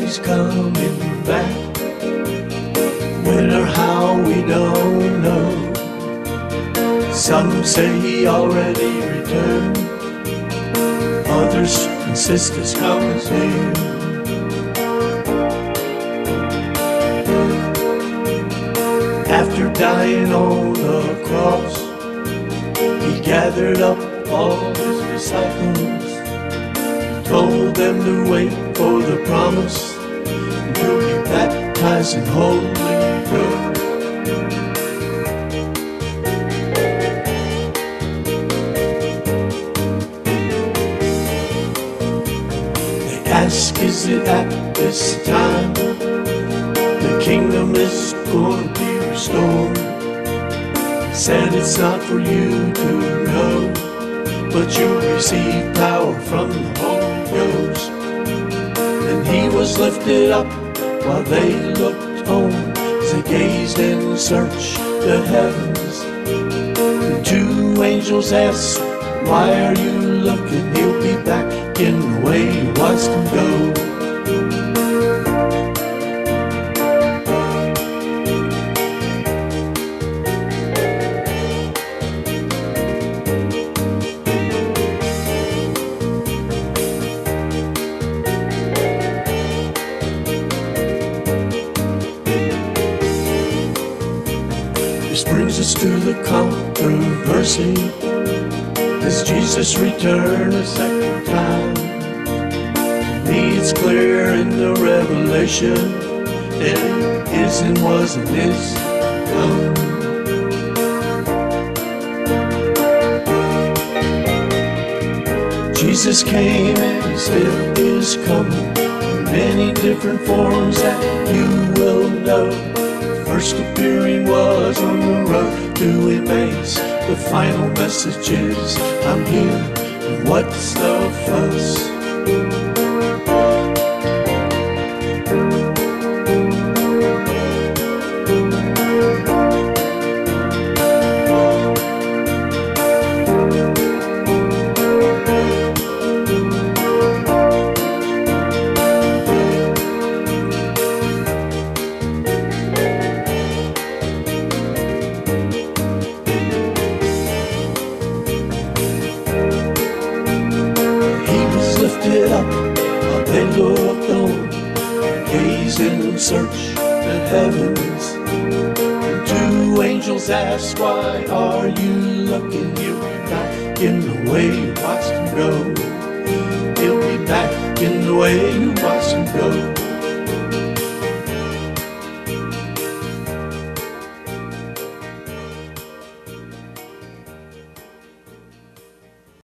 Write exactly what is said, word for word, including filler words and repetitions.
he's coming back. When or how, we don't know. Some say he already returned, others insist he's coming soon. After dying on the cross, he gathered up all his disciples, told them to wait for the promise, to be baptized in Holy Ghost. Ask, is it at this time the kingdom is going to be restored? Said it's not for you to know, but you'll receive power from the Holy Ghost. And he was lifted up while they looked on, as they gazed and searched the heavens. And two angels asked, why are you looking? He'll be back in the way he wants to go. This brings us to the controversy. Does Jesus return a second time? To me it's clear in the Revelation that it is and was and is come. Jesus came and he still is coming in many different forms that you will know. First appearing was on the road to Emmaus. The final message is, I'm here, and what's the fuss? Lifted up while they looked on, gazed and searched the heavens. And two angels asked, why are you looking? He'll be back in the way you watched him go. He'll be back in the way you watched